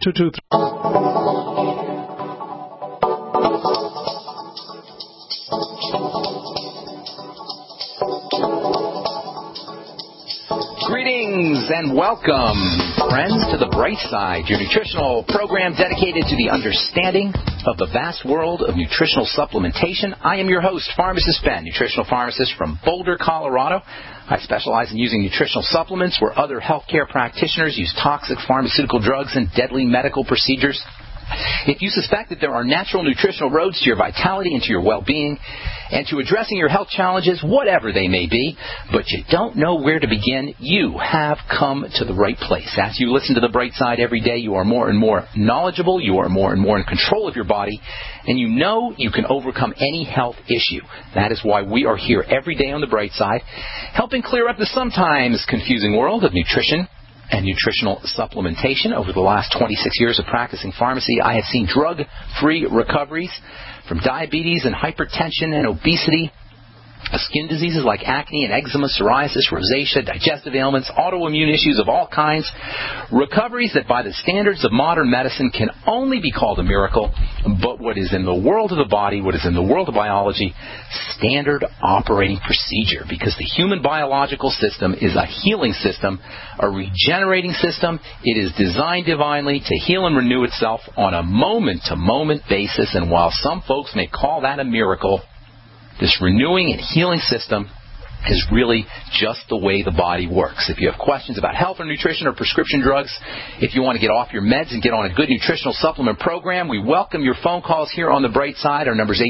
Greetings and welcome, friends, to The Bright Side, your nutritional program dedicated to the understanding of the vast world of nutritional supplementation. I am your host, Pharmacist Ben, nutritional pharmacist from Boulder, Colorado. I specialize in using nutritional supplements where other healthcare practitioners use toxic pharmaceutical drugs and deadly medical procedures. If you suspect that there are natural nutritional roads to your vitality and to your well-being and to addressing your health challenges, whatever they may be, but you don't know where to begin, you have come to the right place. As you listen to The Bright Side every day, you are more and more knowledgeable, you are more and more in control of your body, and you know you can overcome any health issue. That is why we are here every day on The Bright Side, helping clear up the sometimes confusing world of nutrition and nutritional supplementation. Over the last 26 years of practicing pharmacy, I have seen drug-free recoveries from diabetes and hypertension and obesity, skin diseases like acne and eczema, psoriasis, rosacea, digestive ailments, autoimmune issues of all kinds, recoveries that by the standards of modern medicine can only be called a miracle, but what is in the world of the body, what is in the world of biology, standard operating procedure, because the human biological system is a healing system, a regenerating system. It is designed divinely to heal and renew itself on a moment-to-moment basis, and while some folks may call that a miracle, this renewing and healing system is really just the way the body works. If you have questions about health or nutrition or prescription drugs, if you want to get off your meds and get on a good nutritional supplement program, we welcome your phone calls here on The Bright Side. Our number is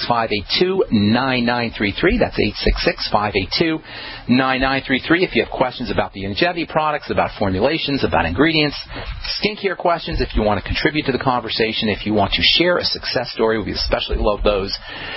866-582-9933. That's 866-582-9933. If you have questions about the longevity products, about formulations, about ingredients, skincare questions, if you want to contribute to the conversation, if you want to share a success story, we especially love those.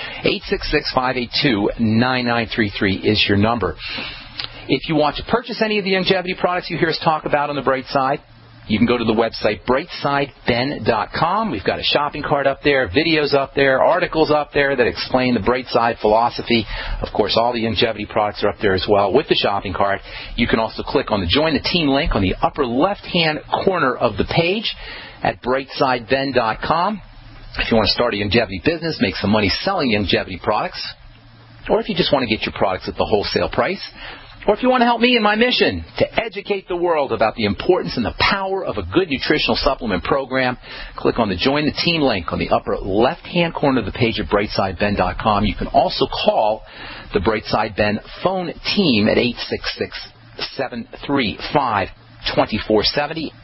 866-582-9933 is your number. If you want to purchase any of the longevity products you hear us talk about on The Bright Side, you can go to the website brightsideben.com. We've got a shopping cart up there, videos up there, articles up there that explain the Bright Side philosophy. Of course, all the longevity products are up there as well with the shopping cart. You can also click on the Join the Team link on the upper left-hand corner of the page at brightsideben.com. If you want to start a longevity business, make some money selling longevity products, or if you just want to get your products at the wholesale price, or if you want to help me in my mission to educate the world about the importance and the power of a good nutritional supplement program, click on the Join the Team link on the upper left-hand corner of the page at brightsideben.com. You can also call the Brightside Ben phone team at 866-735-2470,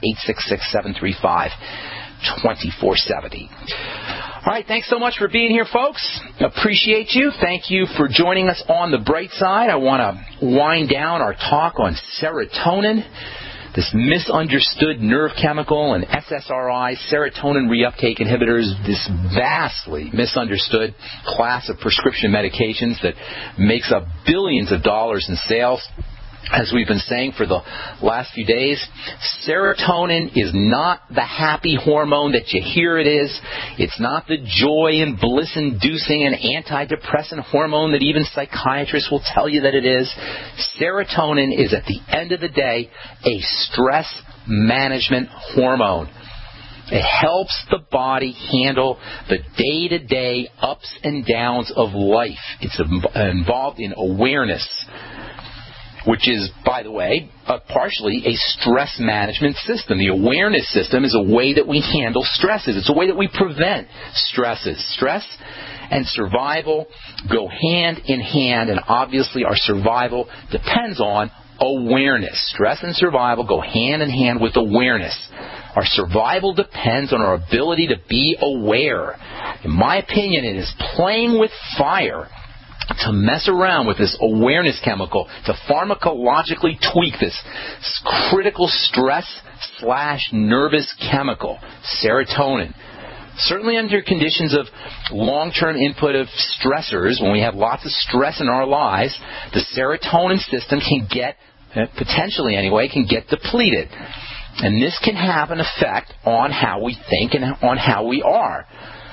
866-735-2470. All right, thanks so much for being here, folks. Appreciate you. Thank you for joining us on The Bright Side. I want to wind down our talk on serotonin, this misunderstood nerve chemical, and SSRI, serotonin reuptake inhibitors, this vastly misunderstood class of prescription medications that makes up billions of dollars in sales. As we've been saying for the last few days, serotonin is not the happy hormone that you hear it is. It's not the joy and bliss-inducing and antidepressant hormone that even psychiatrists will tell you that it is. Serotonin is, at the end of the day, a stress management hormone. It helps the body handle the day-to-day ups and downs of life. It's involved in awareness, which is, by the way, partially a stress management system. The awareness system is a way that we handle stresses. It's a way that we prevent stresses. Stress and survival go hand in hand, and obviously our survival depends on awareness. Stress and survival go hand in hand with awareness. Our survival depends on our ability to be aware. In my opinion, it is playing with fire to mess around with this awareness chemical, to pharmacologically tweak this critical stress/nervous chemical, serotonin. Certainly under conditions of long-term input of stressors, when we have lots of stress in our lives, the serotonin system can get, potentially anyway, can get depleted. And this can have an effect on how we think and on how we are.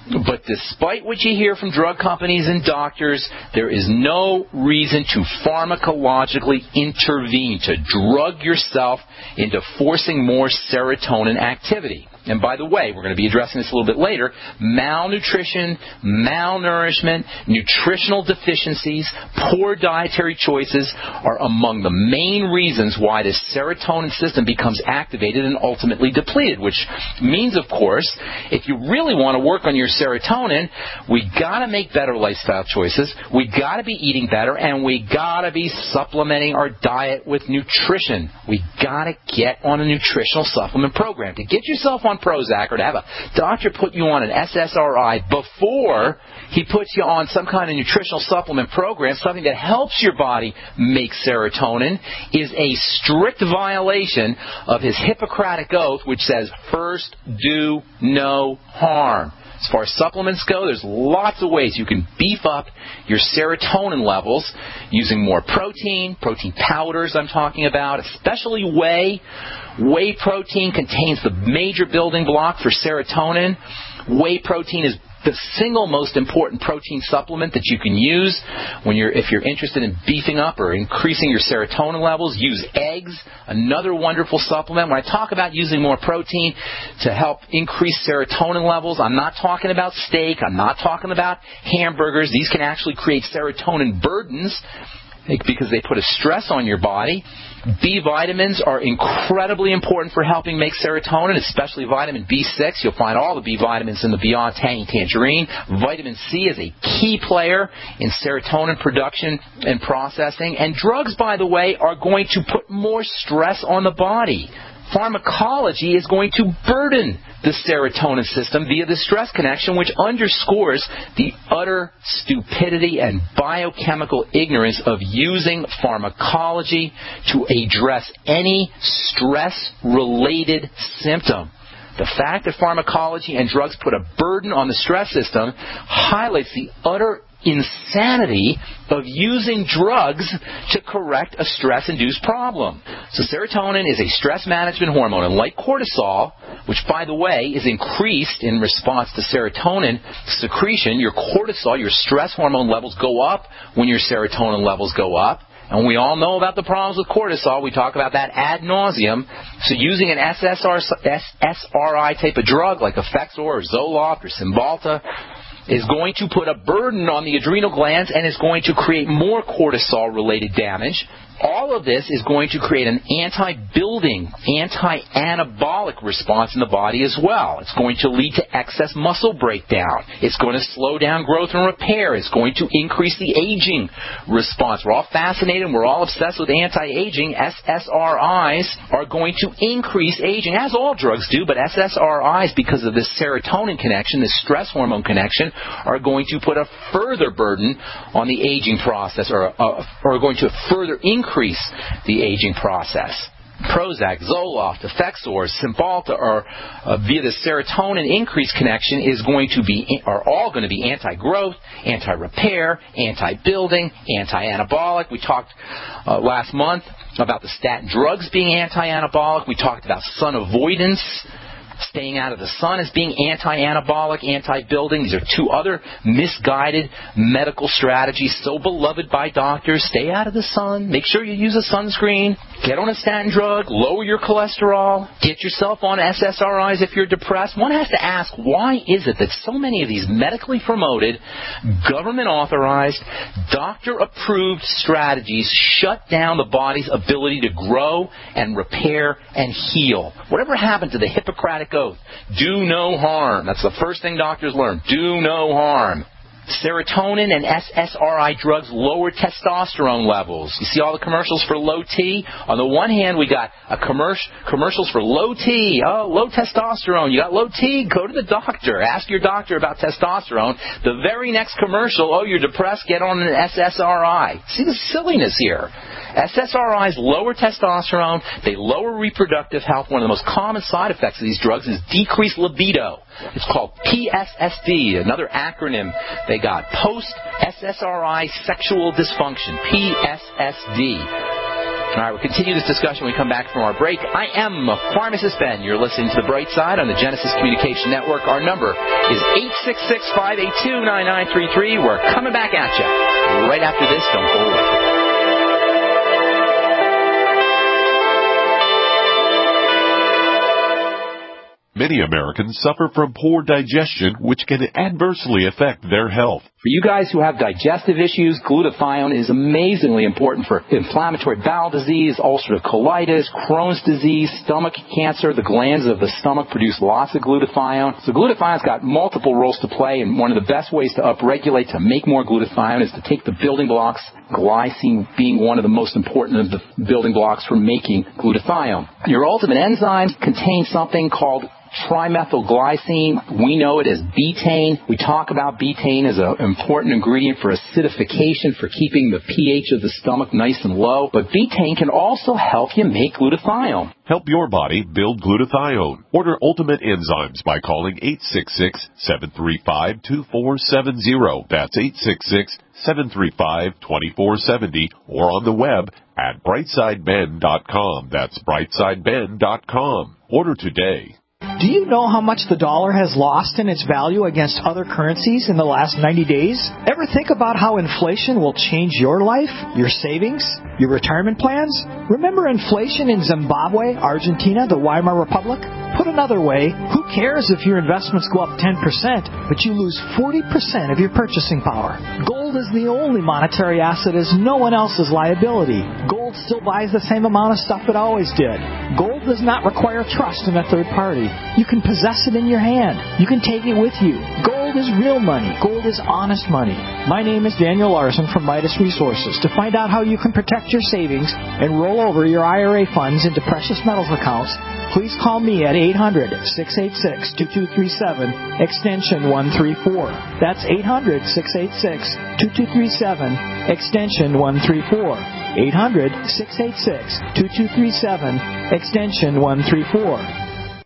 But despite what you hear from drug companies and doctors, there is no reason to pharmacologically intervene, to drug yourself into forcing more serotonin activity. And by the way, we're going to be addressing this a little bit later, malnutrition, malnourishment, nutritional deficiencies, poor dietary choices are among the main reasons why the serotonin system becomes activated and ultimately depleted, which means, of course, if you really want to work on your serotonin, we got to make better lifestyle choices, we got to be eating better, and we got to be supplementing our diet with nutrition. We got to get on a nutritional supplement program. To get yourself on Prozac or to have a doctor put you on an SSRI before he puts you on some kind of nutritional supplement program, something that helps your body make serotonin, is a strict violation of his Hippocratic Oath, which says, first do no harm. As far as supplements go, there's lots of ways you can beef up your serotonin levels using more protein powders I'm talking about, especially whey. Whey protein contains the major building block for serotonin. Whey protein is the single most important protein supplement that you can use if you're interested in beefing up or increasing your serotonin levels. Use eggs, another wonderful supplement. When I talk about using more protein to help increase serotonin levels, I'm not talking about steak, I'm not talking about hamburgers. These can actually create serotonin burdens because they put a stress on your body. B vitamins are incredibly important for helping make serotonin, especially vitamin B6. You'll find all the B vitamins in the Beyond Tangy Tangerine. Vitamin C is a key player in serotonin production and processing. And drugs, by the way, are going to put more stress on the body. Pharmacology is going to burden the serotonin system via the stress connection, which underscores the utter stupidity and biochemical ignorance of using pharmacology to address any stress-related symptom. The fact that pharmacology and drugs put a burden on the stress system highlights the utter insanity of using drugs to correct a stress-induced problem. So serotonin is a stress management hormone, and like cortisol, which, by the way, is increased in response to serotonin secretion, your cortisol, your stress hormone levels go up when your serotonin levels go up. And we all know about the problems with cortisol. We talk about that ad nauseum. So using an SSRI type of drug like Effexor or Zoloft or Cymbalta is going to put a burden on the adrenal glands and is going to create more cortisol-related damage. All of this is going to create an anti-building, anti-anabolic response in the body as well. It's going to lead to excess muscle breakdown. It's going to slow down growth and repair. It's going to increase the aging response. We're all fascinated and we're all obsessed with anti-aging. SSRIs are going to increase aging, as all drugs do, but SSRIs, because of this serotonin connection, this stress hormone connection, are going to put a further burden on the aging process, or are going to further increase the aging process. Prozac, Zoloft, Effexor, Cymbalta, or via the serotonin increase connection are all going to be anti-growth, anti-repair, anti-building, anti-anabolic. We talked last month about the statin drugs being anti-anabolic. We talked about sun avoidance, staying out of the sun, as being anti-anabolic, anti-building. These are two other misguided medical strategies so beloved by doctors. Stay out of the sun. Make sure you use a sunscreen. Get on a statin drug. Lower your cholesterol. Get yourself on SSRIs if you're depressed. One has to ask, why is it that so many of these medically promoted, government-authorized, doctor-approved strategies shut down the body's ability to grow and repair and heal? Whatever happened to the Hippocratic Oath? Do no harm. That's the first thing doctors learn. Do no harm. Serotonin and SSRI drugs lower testosterone levels. You see all the commercials for low T? On the one hand, we got commercials for low T. Oh, low testosterone. You got low T? Go to the doctor. Ask your doctor about testosterone. The very next commercial, oh, you're depressed? Get on an SSRI. See the silliness here. SSRIs lower testosterone. They lower reproductive health. One of the most common side effects of these drugs is decreased libido. It's called PSSD, another acronym they got. Post-SSRI sexual dysfunction, PSSD. All right, we'll continue this discussion when we come back from our break. I am Pharmacist Ben. You're listening to The Bright Side on the Genesis Communication Network. Our number is 866-582-9933. We're coming back at you right after this. Don't go away. Many Americans suffer from poor digestion, which can adversely affect their health. For you guys who have digestive issues, glutathione is amazingly important for inflammatory bowel disease, ulcerative colitis, Crohn's disease, stomach cancer. The glands of the stomach produce lots of glutathione. So glutathione's got multiple roles to play, and one of the best ways to upregulate, to make more glutathione, is to take the building blocks, glycine being one of the most important of the building blocks for making glutathione. Your ultimate enzymes contain something called trimethylglycine. We know it as betaine. We talk about betaine as an important ingredient for acidification, for keeping the pH of the stomach nice and low. But betaine can also help you make glutathione. Help your body build glutathione. Order Ultimate Enzymes by calling 866-735-2470. That's 866-735-2470, or on the web at brightsideben.com. That's brightsideben.com. Order today. Do you know how much the dollar has lost in its value against other currencies in the last 90 days? Ever think about how inflation will change your life, your savings, your retirement plans? Remember inflation in Zimbabwe, Argentina, the Weimar Republic? Put another way, who cares if your investments go up 10%, but you lose 40% of your purchasing power? Gold is the only monetary asset as no one else's liability. Gold still buys the same amount of stuff it always did. Gold does not require trust in a third party. You can possess it in your hand. You can take it with you. Gold is real money. Gold is honest money. My name is Daniel Larson from Midas Resources. To find out how you can protect your savings and roll over your IRA funds into precious metals accounts, please call me at 800-686-2237, extension 134. That's 800-686-2237, extension 134. 800-686-2237, extension 134.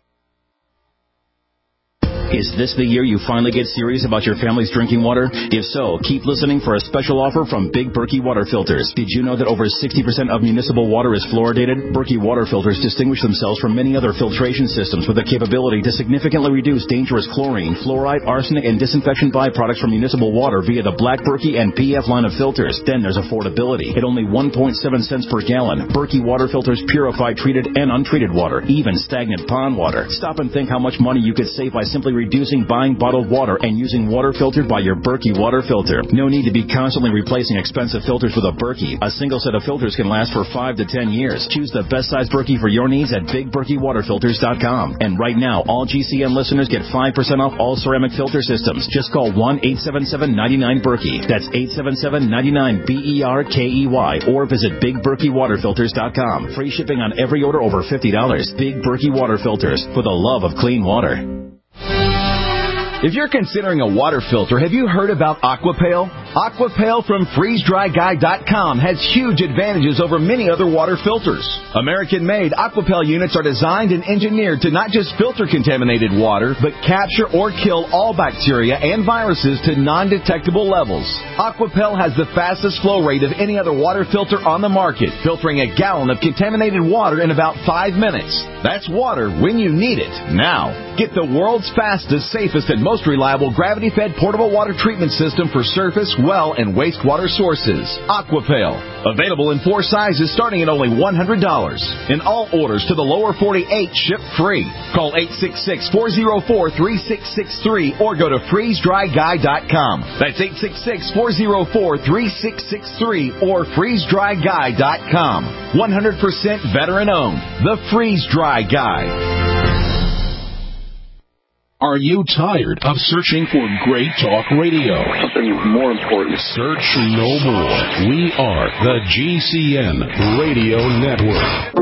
Is this the year you finally get serious about your family's drinking water? If so, keep listening for a special offer from Big Berkey Water Filters. Did you know that over 60% of municipal water is fluoridated? Berkey Water Filters distinguish themselves from many other filtration systems with the capability to significantly reduce dangerous chlorine, fluoride, arsenic, and disinfection byproducts from municipal water via the Black Berkey and PF line of filters. Then there's affordability. At only 1.7 cents per gallon, Berkey Water Filters purify treated and untreated water, even stagnant pond water. Stop and think how much money you could save by simply reducing buying bottled water and using water filtered by your Berkey water filter. No need to be constantly replacing expensive filters with a Berkey. A single set of filters can last for 5 to 10 years. Choose the best size Berkey for your needs at BigBerkeyWaterFilters.com. And right now, all GCN listeners get 5% off all ceramic filter systems. Just call 1-877-99-BERKEY. That's 877-99-BERKEY. Or visit BigBerkeyWaterFilters.com. Free shipping on every order over $50. Big Berkey Water Filters, for the love of clean water. If you're considering a water filter, have you heard about Aquapail? Aquapail from FreezeDryGuy.com has huge advantages over many other water filters. American-made Aquapail units are designed and engineered to not just filter contaminated water, but capture or kill all bacteria and viruses to non-detectable levels. Aquapail has the fastest flow rate of any other water filter on the market, filtering a gallon of contaminated water in about 5 minutes. That's water when you need it, now. Get the world's fastest, safest, and most reliable gravity-fed portable water treatment system for surface, well, and wastewater sources. Aquapail. Available in 4 sizes starting at only $100. And all orders to the lower 48 ship free. Call 866-404-3663 or go to FreezeDryGuy.com. That's 866-404-3663 or FreezeDryGuy.com. 100% veteran owned. The Freeze Dry Guy. Are you tired of searching for great talk radio? Something more important. Search no more. We are the GCN Radio Network.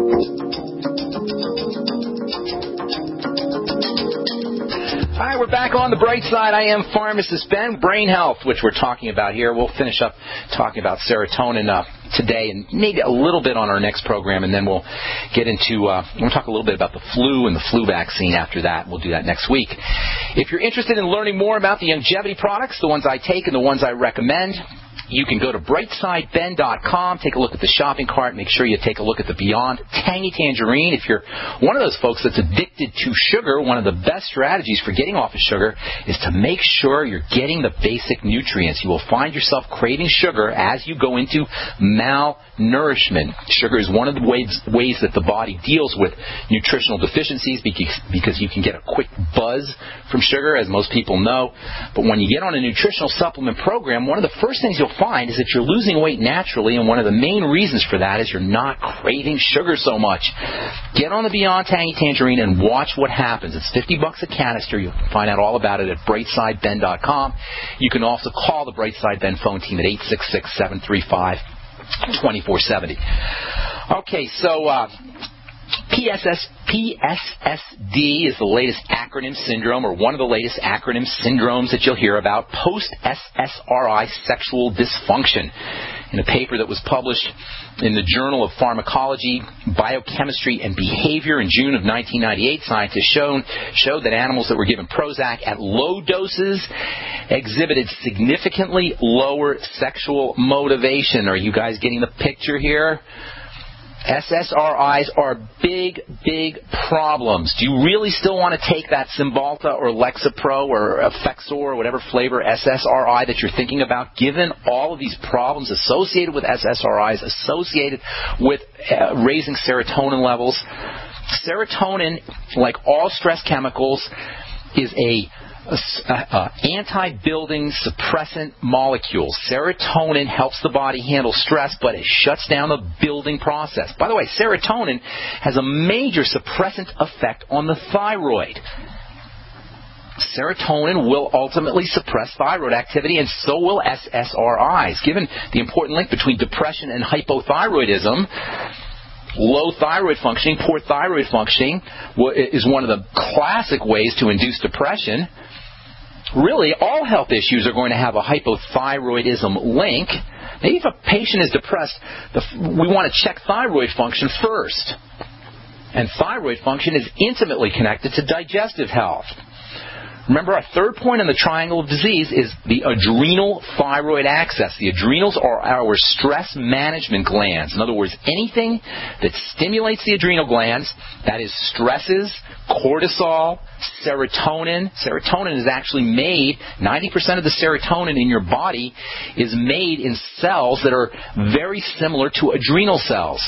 Hi, we're back on the bright side. I am Pharmacist Ben. Brain health, which we're talking about here. We'll finish up talking about serotonin today and maybe a little bit on our next program, and then we'll get into, we'll talk a little bit about the flu and the flu vaccine after that. We'll do that next week. If you're interested in learning more about the longevity products, the ones I take and the ones I recommend, You can go to brightsideben.com, take a look at the shopping cart, make sure you take a look at the Beyond Tangy Tangerine. If you're one of those folks that's addicted to sugar, one of the best strategies for getting off of sugar is to make sure you're getting the basic nutrients. You will find yourself craving sugar as you go into malnourishment. Sugar is one of the ways that the body deals with nutritional deficiencies because you can get a quick buzz from sugar, as most people know. But when you get on a nutritional supplement program, one of the first things you'll find is that you're losing weight naturally, and one of the main reasons for that is you're not craving sugar so much. Get on the Beyond Tangy Tangerine and watch what happens. It's $50 a canister. You'll find out all about it at brightsideben.com. You can also call the Brightside Ben phone team at 866-735-2470. Okay, so PSSD is the latest acronym syndrome, or one of the latest acronym syndromes that you'll hear about, post-SSRI sexual dysfunction. In a paper that was published in the Journal of Pharmacology, Biochemistry, and Behavior in June of 1998, scientists showed that animals that were given Prozac at low doses exhibited significantly lower sexual motivation. Are you guys getting the picture here? SSRIs are big, big problems. Do you really still want to take that Cymbalta or Lexapro or Effexor or whatever flavor SSRI that you're thinking about, given all of these problems associated with SSRIs, associated with raising serotonin levels? Serotonin, like all stress chemicals, is a anti-building suppressant molecule. Serotonin helps the body handle stress, but it shuts down the building process. By the way, serotonin has a major suppressant effect on the thyroid. Serotonin will ultimately suppress thyroid activity, and so will SSRIs. Given the important link between depression and hypothyroidism, low thyroid functioning, poor thyroid functioning is one of the classic ways to induce depression. Really, all health issues are going to have a hypothyroidism link. Maybe if a patient is depressed, we want to check thyroid function first. And thyroid function is intimately connected to digestive health. Remember, our third point in the triangle of disease is the adrenal thyroid axis. The adrenals are our stress management glands. In other words, anything that stimulates the adrenal glands, that is stresses, cortisol, serotonin. Serotonin is actually made, 90% of the serotonin in your body is made in cells that are very similar to adrenal cells.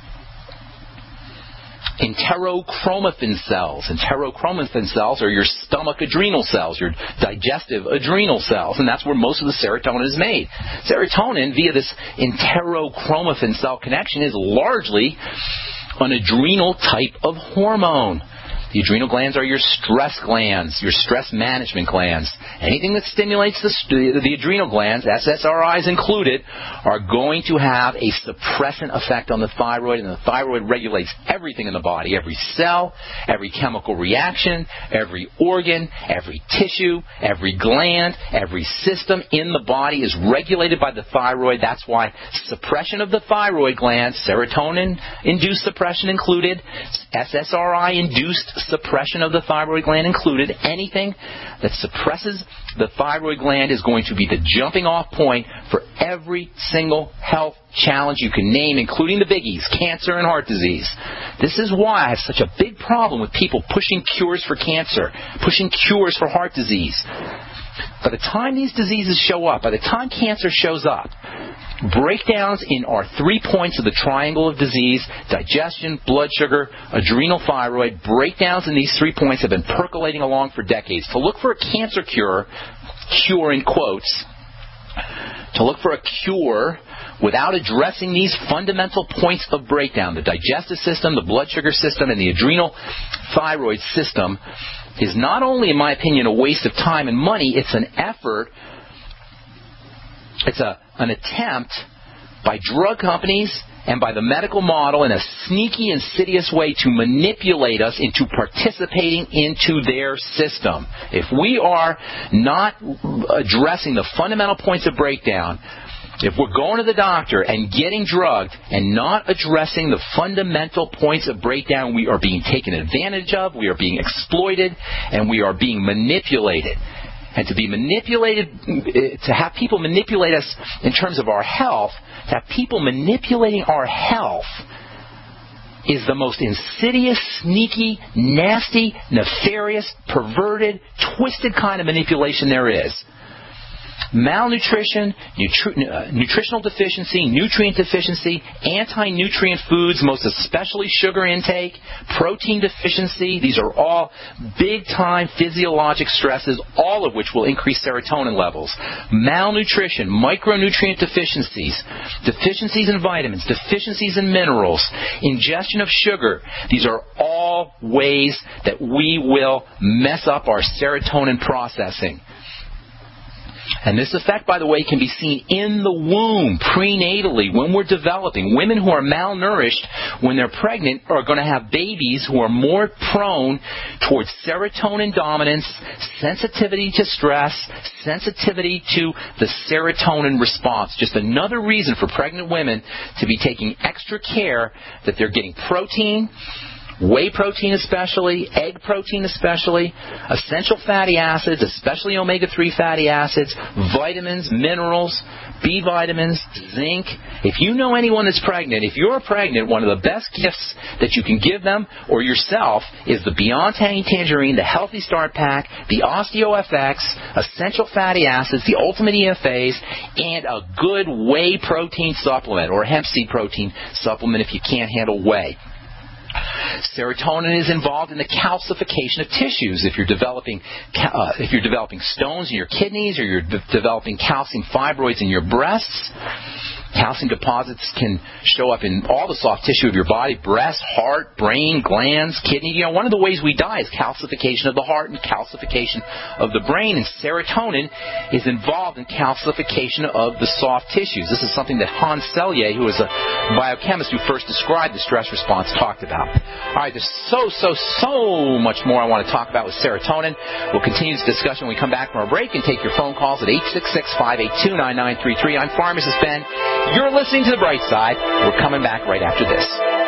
Enterochromaffin cells. Enterochromaffin cells are your stomach adrenal cells, your digestive adrenal cells, and that's where most of the serotonin is made. Serotonin, via this enterochromaffin cell connection, is largely an adrenal type of hormone. The adrenal glands are your stress glands, your stress management glands. Anything that stimulates the adrenal glands, SSRIs included, are going to have a suppressant effect on the thyroid, and the thyroid regulates everything in the body, every cell, every chemical reaction, every organ, every tissue, every gland, every system in the body is regulated by the thyroid. That's why suppression of the thyroid glands, serotonin-induced suppression included, SSRI-induced suppression of the thyroid gland included, anything that suppresses the thyroid gland is going to be the jumping off point for every single health challenge you can name, including the biggies, cancer and heart disease. This is why I have such a big problem with people pushing cures for cancer, pushing cures for heart disease. By the time these diseases show up, by the time cancer shows up, breakdowns in our 3 points of the triangle of disease, digestion, blood sugar, adrenal, thyroid, breakdowns in these 3 points have been percolating along for decades. To look for a cancer cure in quotes, to look for a cure without addressing these fundamental points of breakdown, the digestive system, the blood sugar system, and the adrenal thyroid system, is not only, in my opinion, a waste of time and money, it's an effort. It's an attempt by drug companies and by the medical model in a sneaky, insidious way to manipulate us into participating into their system. If we are not addressing the fundamental points of breakdown, if we're going to the doctor and getting drugged and not addressing the fundamental points of breakdown, we are being taken advantage of, we are being exploited, and we are being manipulated. And to be manipulated, to have people manipulate us in terms of our health, to have people manipulating our health is the most insidious, sneaky, nasty, nefarious, perverted, twisted kind of manipulation there is. Malnutrition, nutritional deficiency, nutrient deficiency, anti-nutrient foods, most especially sugar intake, protein deficiency, these are all big-time physiologic stresses, all of which will increase serotonin levels. Malnutrition, micronutrient deficiencies, deficiencies in vitamins, deficiencies in minerals, ingestion of sugar, these are all ways that we will mess up our serotonin processing. And this effect, by the way, can be seen in the womb, prenatally, when we're developing. Women who are malnourished when they're pregnant are going to have babies who are more prone towards serotonin dominance, sensitivity to stress, sensitivity to the serotonin response. Just another reason for pregnant women to be taking extra care that they're getting protein, whey protein especially, egg protein especially, essential fatty acids, especially omega-3 fatty acids, vitamins, minerals, B vitamins, zinc. If you know anyone that's pregnant, if you're pregnant, one of the best gifts that you can give them or yourself is the Beyond Tangy Tangerine, the Healthy Start Pack, the OsteoFX, essential fatty acids, the Ultimate EFAs, and a good whey protein supplement or hemp seed protein supplement if you can't handle whey. Serotonin is involved in the calcification of tissues. If you're developing stones in your kidneys or you're developing calcium fibroids in your breasts, calcium deposits can show up in all the soft tissue of your body, breast, heart, brain, glands, kidney. You know, one of the ways we die is calcification of the heart and calcification of the brain, and serotonin is involved in calcification of the soft tissues. This is something that Hans Selye, who was a biochemist who first described the stress response, talked about. All right, there's so much more I want to talk about with serotonin. We'll continue this discussion when we come back from our break and take your phone calls at 866-582-9933. I'm Pharmacist Ben. You're listening to The Bright Side. We're coming back right after this.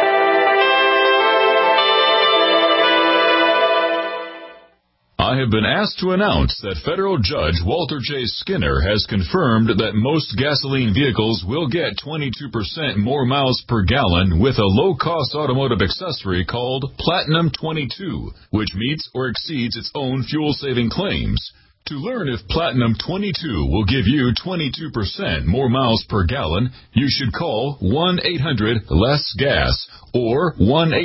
I have been asked to announce that Federal Judge Walter J. Skinner has confirmed that most gasoline vehicles will get 22% more miles per gallon with a low-cost automotive accessory called Platinum 22, which meets or exceeds its own fuel-saving claims. To learn if Platinum 22 will give you 22% more miles per gallon, you should call 1-800-LESS-GAS or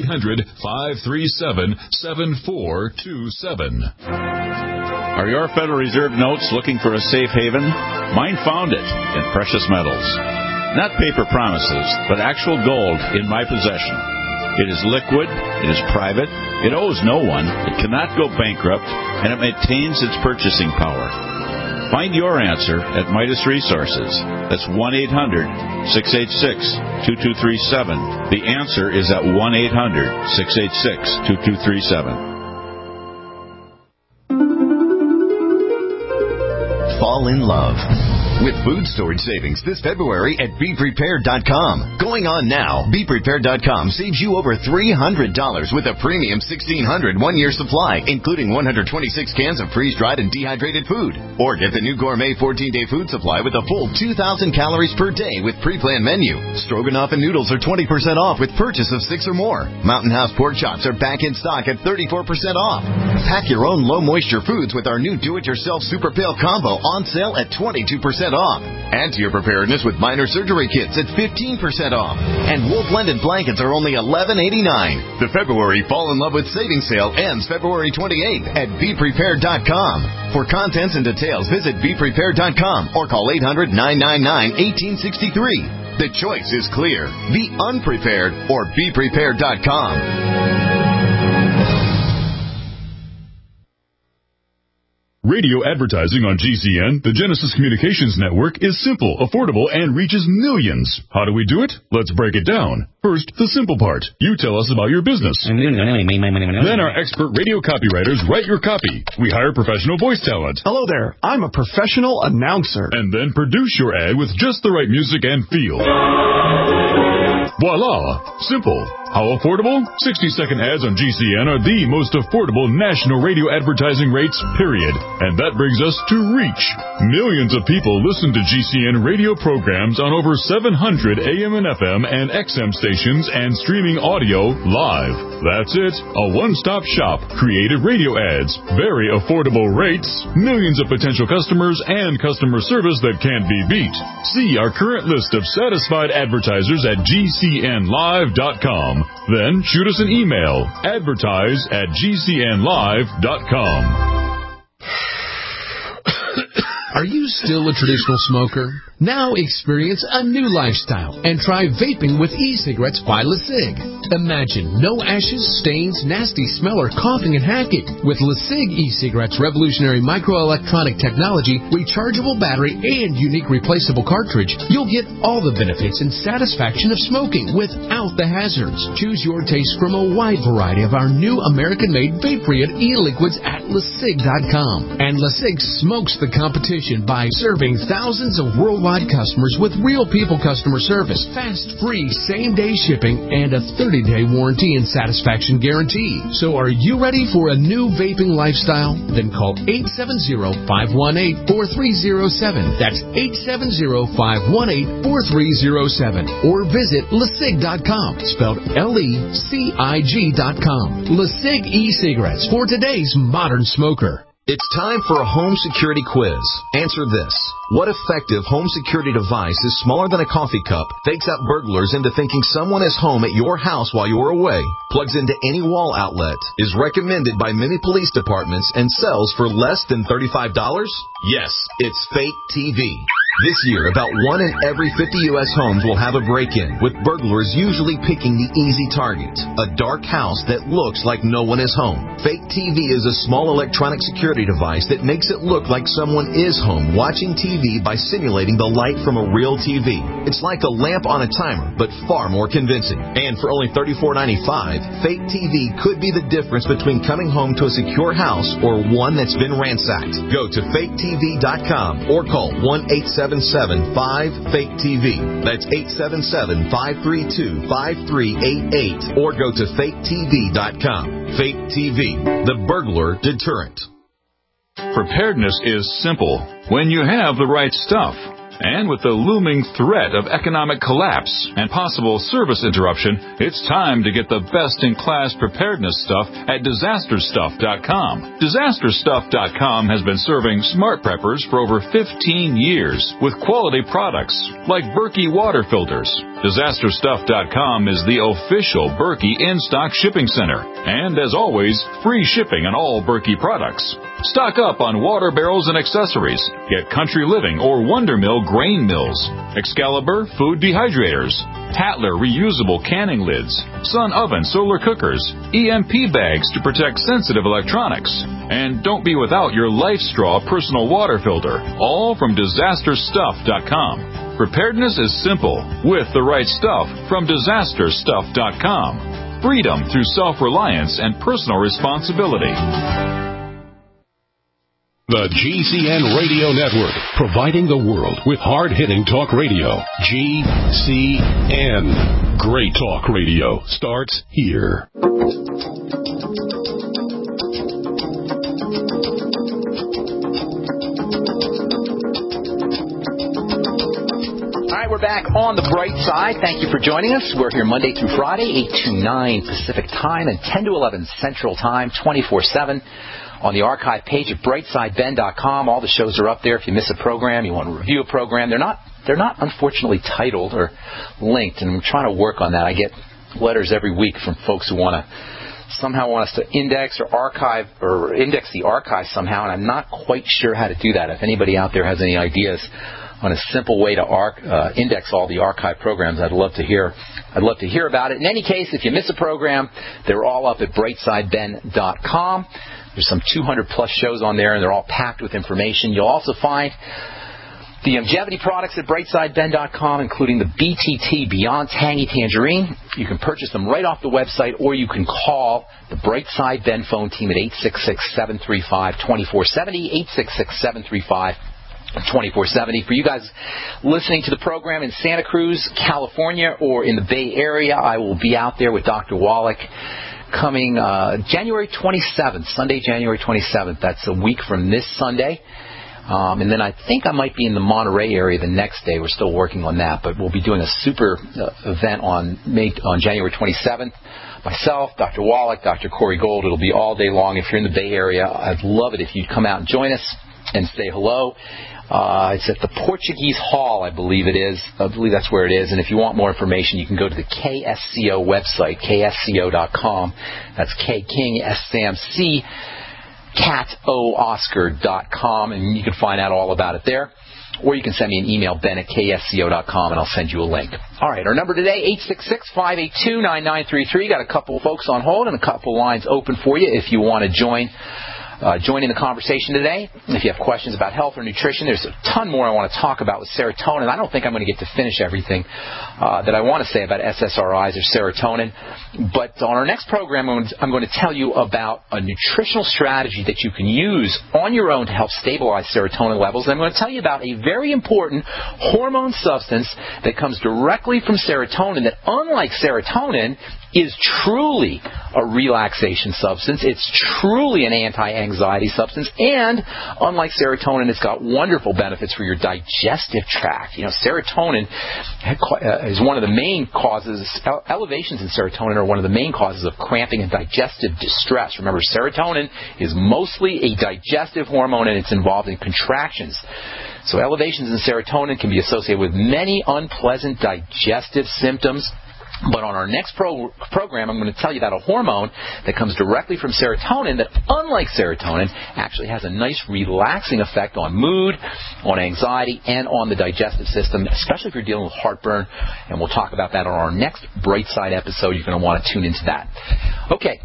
1-800-537-7427. Are your Federal Reserve notes looking for a safe haven? Mine found it in precious metals. Not paper promises, but actual gold in my possession. It is liquid, it is private, it owes no one, it cannot go bankrupt, and it maintains its purchasing power. Find your answer at Midas Resources. That's 1-800-686-2237. The answer is at 1-800-686-2237. Fall in love with food storage savings this February at BePrepared.com. Going on now, BePrepared.com saves you over $300 with a premium 1,600 one-year supply, including 126 cans of freeze-dried and dehydrated food. Or get the new gourmet 14-day food supply with a full 2,000 calories per day with pre-planned menu. Stroganoff and noodles are 20% off with purchase of 6 or more. Mountain House pork chops are back in stock at 34% off. Pack your own low-moisture foods with our new do-it-yourself Super Pail Combo on sale at 22% off. Add to your preparedness with minor surgery kits at 15% off. And wool blended blankets are only $11.89. The February Fall in Love with Savings Sale ends February 28th at BePrepared.com. For contents and details, visit BePrepared.com or call 800-999-1863. The choice is clear. Be unprepared or BePrepared.com. Radio advertising on GCN, the Genesis Communications Network, is simple, affordable, and reaches millions. How do we do it? Let's break it down. First, the simple part. You tell us about your business. Then our expert radio copywriters write your copy. We hire professional voice talent. Hello there. I'm a professional announcer. And then produce your ad with just the right music and feel. Voila! Simple. How affordable? 60-second ads on GCN are the most affordable national radio advertising rates, period. And that brings us to reach. Millions of people listen to GCN radio programs on over 700 AM and FM and XM stations and streaming audio live. That's it. A one-stop shop. Creative radio ads. Very affordable rates. Millions of potential customers and customer service that can't be beat. See our current list of satisfied advertisers at GCNlive.com. Then shoot us an email. advertise@GCNlive.com. Are you still a traditional smoker? Now experience a new lifestyle and try vaping with e-cigarettes by LeSig. Imagine no ashes, stains, nasty smell, or coughing and hacking. With LeSig e-cigarettes' revolutionary microelectronic technology, rechargeable battery, and unique replaceable cartridge, you'll get all the benefits and satisfaction of smoking without the hazards. Choose your taste from a wide variety of our new American-made vape-free e-liquids at LeSig.com. And LeSig smokes the competition by serving thousands of worldwide customers with real people customer service, fast, free, same-day shipping, and a 30-day warranty and satisfaction guarantee. So are you ready for a new vaping lifestyle? Then call 870-518-4307. That's 870-518-4307. Or visit LeSig.com, spelled LECIG.com. LeSig e-cigarettes for today's modern smoker. It's time for a home security quiz. Answer this. What effective home security device is smaller than a coffee cup, fakes out burglars into thinking someone is home at your house while you're away, plugs into any wall outlet, is recommended by many police departments, and sells for less than $35? Yes, it's Fake TV. This year, about 1 in every 50 U.S. homes will have a break-in, with burglars usually picking the easy target, a dark house that looks like no one is home. Fake TV is a small electronic security device that makes it look like someone is home watching TV by simulating the light from a real TV. It's like a lamp on a timer, but far more convincing. And for only $34.95, Fake TV could be the difference between coming home to a secure house or one that's been ransacked. Go to faketv.com or call 1-877-5-FAKE-TV. That's 877-532-5388. Or go to faketv.com. Fake TV, the burglar deterrent. Preparedness is simple when you have the right stuff. And with the looming threat of economic collapse and possible service interruption, it's time to get the best-in-class preparedness stuff at DisasterStuff.com. DisasterStuff.com has been serving smart preppers for over 15 years with quality products like Berkey water filters. DisasterStuff.com is the official Berkey in-stock shipping center. And as always, free shipping on all Berkey products. Stock up on water barrels and accessories. Get Country Living or Wonder Mill grain mills, Excalibur food dehydrators, Tatler reusable canning lids, Sun oven solar cookers, EMP bags to protect sensitive electronics. And don't be without your LifeStraw personal water filter, all from DisasterStuff.com. Preparedness is simple with the right stuff from DisasterStuff.com. Freedom through self-reliance and personal responsibility. The GCN Radio Network, providing the world with hard-hitting talk radio. GCN. Great talk radio starts here. We're back on the bright side. Thank you for joining us. We're here Monday through Friday, 8 to 9 Pacific Time and 10 to 11 Central Time, 24/7 on the archive page at brightsideben.com. All the shows are up there. If you miss a program, you want to review a program, they're not unfortunately titled or linked, and I'm trying to work on that. I get letters every week from folks who want us to index or archive or index the archive somehow, and I'm not quite sure how to do that. If anybody out there has any ideas on a simple way to index all the archive programs, I'd love to hear about it. In any case, if you miss a program, they're all up at brightsideben.com. There's some 200-plus shows on there, and they're all packed with information. You'll also find the longevity products at brightsideben.com, including the BTT Beyond Tangy Tangerine. You can purchase them right off the website, or you can call the Brightside Ben phone team at 866-735-2470, 866-735-2470. 24/7. For you guys listening to the program in Santa Cruz, California, or in the Bay Area, I will be out there with Dr. Wallach coming January 27th, Sunday, January 27th. That's a week from this Sunday. And then I think I might be in the Monterey area the next day. We're still working on that, but we'll be doing a super event on January 27th. Myself, Dr. Wallach, Dr. Corey Gold. It'll be all day long. If you're in the Bay Area, I'd love it if you'd come out and join us and say hello. It's at the Portuguese Hall, I believe it is. I believe that's where it is. And if you want more information, you can go to the KSCO website, ksco.com. That's K King S Sam C CatOScar.com, and you can find out all about it there. Or you can send me an email, ben@ksco.com, and I'll send you a link. All right, our number today, 866-582-9933. Got a couple of folks on hold and a couple lines open for you if you want to join in the conversation today. If you have questions about health or nutrition, there's a ton more I want to talk about with serotonin. I don't think I'm going to get to finish everything that I want to say about SSRIs or serotonin. But on our next program, I'm going to tell you about a nutritional strategy that you can use on your own to help stabilize serotonin levels. And I'm going to tell you about a very important hormone substance that comes directly from serotonin that, unlike serotonin, is truly a relaxation substance. It's truly an anti-anxiety substance. And unlike serotonin, it's got wonderful benefits for your digestive tract. You know, serotonin is one of the main causes, elevations in serotonin are one of the main causes of cramping and digestive distress. Remember, serotonin is mostly a digestive hormone, and it's involved in contractions. So elevations in serotonin can be associated with many unpleasant digestive symptoms. But on our next program, I'm going to tell you about a hormone that comes directly from serotonin that, unlike serotonin, actually has a nice relaxing effect on mood, on anxiety, and on the digestive system, especially if you're dealing with heartburn. And we'll talk about that on our next Bright Side episode. You're going to want to tune into that. Okay,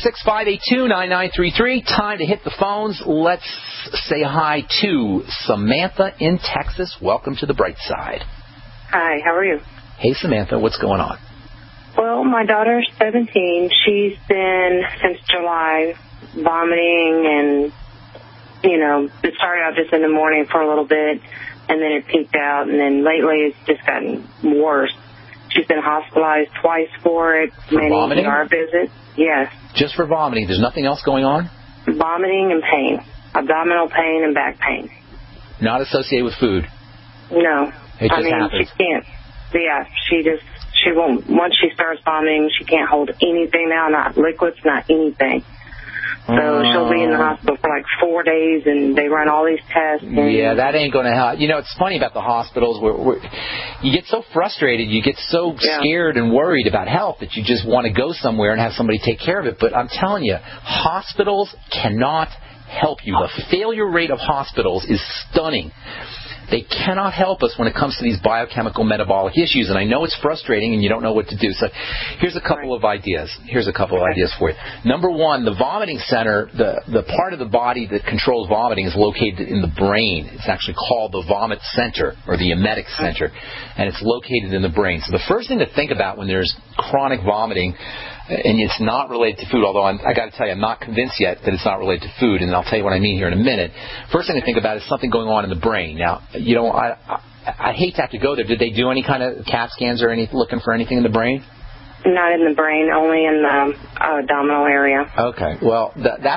866-582-9933. Time to hit the phones. Let's say hi to Samantha in Texas. Welcome to the Bright Side. Hi, how are you? Hey, Samantha, what's going on? Well, my daughter's 17. She's been, since July, vomiting and, you know, it started out just in the morning for a little bit, and then it peaked out, and then lately it's just gotten worse. She's been hospitalized twice for it, many ER visits. Yes. Just for vomiting? There's nothing else going on? Vomiting and pain. Abdominal pain and back pain. Not associated with food? No. It just happens. She can't. Yeah, she won't. Once she starts vomiting, she can't hold anything now, not liquids, not anything. So she'll be in the hospital for like 4 days, and they run all these tests. Yeah, that ain't going to help. You know, it's funny about the hospitals where you get so frustrated, you get so scared and worried about health that you just want to go somewhere and have somebody take care of it. But I'm telling you, hospitals cannot help you. The failure rate of hospitals is stunning. They cannot help us when it comes to these biochemical metabolic issues, and I know it's frustrating and you don't know what to do. So here's a couple of ideas. Here's a couple of ideas for you. Number one, the vomiting center, the part of the body that controls vomiting is located in the brain. It's actually called the vomit center or the emetic center, and it's located in the brain. So the first thing to think about when there's chronic vomiting, and it's not related to food, although I got to tell you, I'm not convinced yet that it's not related to food, and I'll tell you what I mean here in a minute. First thing to think about is something going on in the brain. Now, you know, I hate to have to go there. Did they do any kind of CAT scans or looking for anything in the brain? Not in the brain, only in the abdominal area. Okay. Well,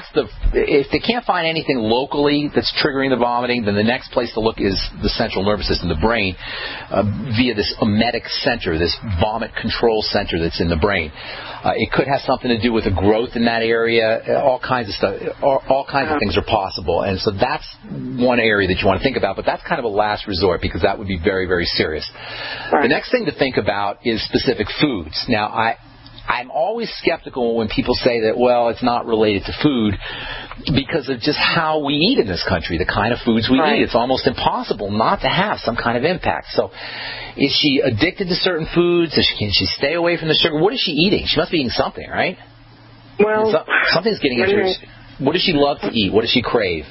if they can't find anything locally that's triggering the vomiting, then the next place to look is the central nervous system, the brain, via this emetic center, this vomit control center that's in the brain. It could have something to do with the growth in that area. All kinds of stuff. All kinds of things are possible. And so that's one area that you want to think about. But that's kind of a last resort because that would be very, very serious. Right. The next thing to think about is specific foods. Now, I'm always skeptical when people say that, well, it's not related to food because of just how we eat in this country, the kind of foods we eat. It's almost impossible not to have some kind of impact. So is she addicted to certain foods? Can she stay away from the sugar? What is she eating? She must be eating something, right? Well, something's getting into her. What does she love to eat? What does she crave?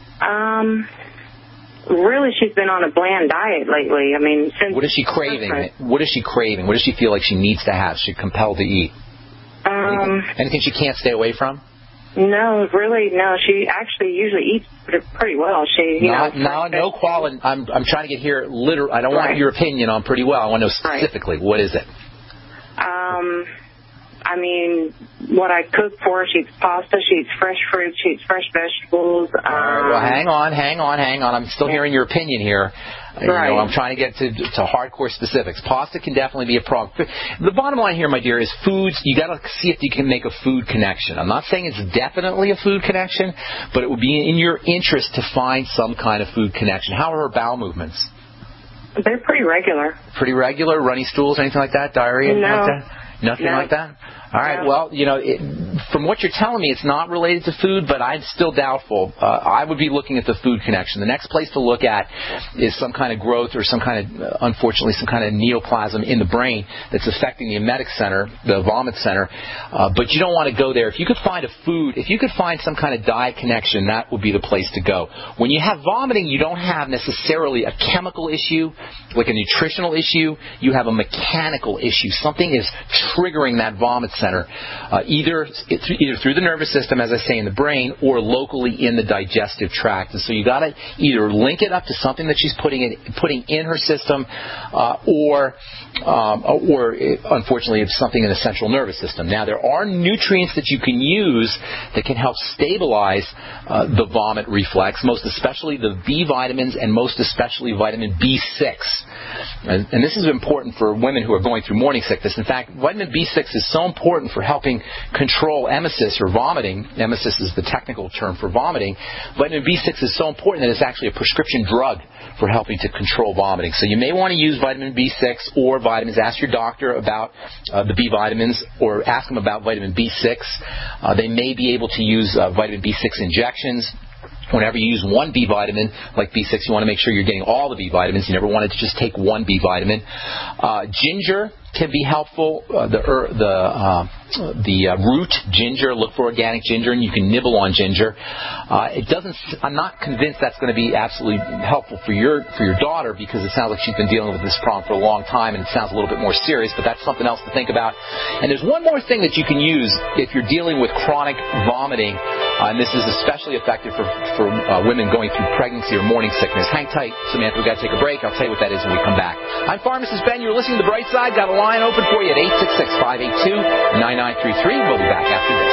Really, she's been on a bland diet lately. I mean, since what is she craving? What is she craving? What does she feel like she needs to have? She's compelled to eat. Anything she can't stay away from? No, really, no. She actually usually eats pretty well. No quality. I'm trying to get here. I don't want your opinion on pretty well. I want to know specifically what is it. I mean, what I cook for her, she eats pasta, she eats fresh fruit, she eats fresh vegetables. All right, well, hang on. I'm still hearing your opinion here. Right. I'm trying to get to hardcore specifics. Pasta can definitely be a problem. The bottom line here, my dear, is foods. You got to see if you can make a food connection. I'm not saying it's definitely a food connection, but it would be in your interest to find some kind of food connection. How are her bowel movements? They're pretty regular. Pretty regular? Runny stools, anything like that? Diarrhea? No. Anything like that? Nothing like that? All right, well, from what you're telling me, it's not related to food, but I'm still doubtful. I would be looking at the food connection. The next place to look at is some kind of growth or unfortunately, some kind of neoplasm in the brain that's affecting the emetic center, the vomit center. But you don't want to go there. If you could find some kind of diet connection, that would be the place to go. When you have vomiting, you don't have necessarily a chemical issue, like a nutritional issue. You have a mechanical issue. Something is triggering that vomit center, either through the nervous system, as I say, in the brain, or locally in the digestive tract. And so you got to either link it up to something that she's putting in her system, or unfortunately, it's something in the central nervous system. Now, there are nutrients that you can use that can help stabilize the vomit reflex, most especially the B vitamins and most especially vitamin B6. And this is important for women who are going through morning sickness. In fact, vitamin B6 is so important for helping control emesis or vomiting. Emesis is the technical term for vomiting. Vitamin B6 is so important that it's actually a prescription drug for helping to control vomiting. So you may want to use vitamin B6 or vitamins. Ask your doctor about the B vitamins, or ask them about vitamin B6. They may be able to use vitamin B6 injections. Whenever you use one B vitamin, like B6, you want to make sure you're getting all the B vitamins. You never want to just take one B vitamin. Ginger can be helpful. The root ginger, look for organic ginger, and you can nibble on ginger. I'm not convinced that's going to be absolutely helpful for your daughter, because it sounds like she's been dealing with this problem for a long time, and it sounds a little bit more serious. But that's something else to think about. And there's one more thing that you can use if you're dealing with chronic vomiting, and this is especially effective for women going through pregnancy or morning sickness. Hang tight, Samantha. We've got to take a break. I'll tell you what that is when we come back. I'm Pharmacist Ben. You're listening to The Bright Side. Got a line open for you at 866-582-9933. We'll be back after this.